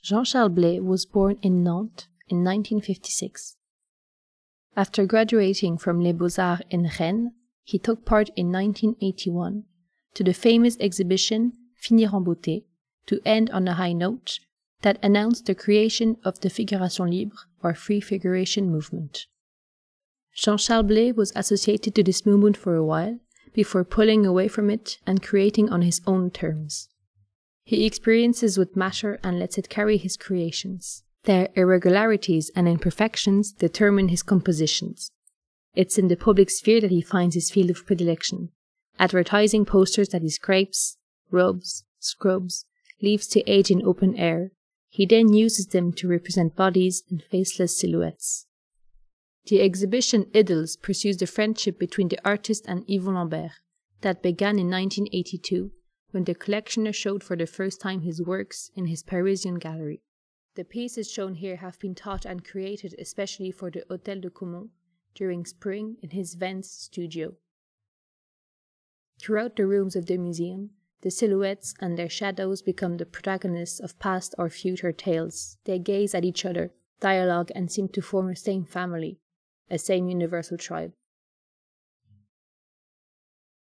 Jean-Charles Blay was born in Nantes in 1956. After graduating from Les Beaux-Arts in Rennes, he took part in 1981 to the famous exhibition Finir en beauté, to end on a high note, that announced the creation of the Figuration Libre, or free figuration movement. Jean-Charles Blay was associated to this movement for a while, before pulling away from it and creating on his own terms. He experiences with matter and lets it carry his creations. Their irregularities and imperfections determine his compositions. It's in the public sphere that he finds his field of predilection, advertising posters that he scrapes, rubs, scrubs, leaves to age in open air. He then uses them to represent bodies and faceless silhouettes. The exhibition Idols pursues the friendship between the artist and Yvon Lambert that began in 1982, when the collectioner showed for the first time his works in his Parisian gallery. The pieces shown here have been taught and created especially for the Hôtel de Caumont during spring in his Vence studio. Throughout the rooms of the museum, the silhouettes and their shadows become the protagonists of past or future tales. They gaze at each other, dialogue, and seem to form a same family, a same universal tribe.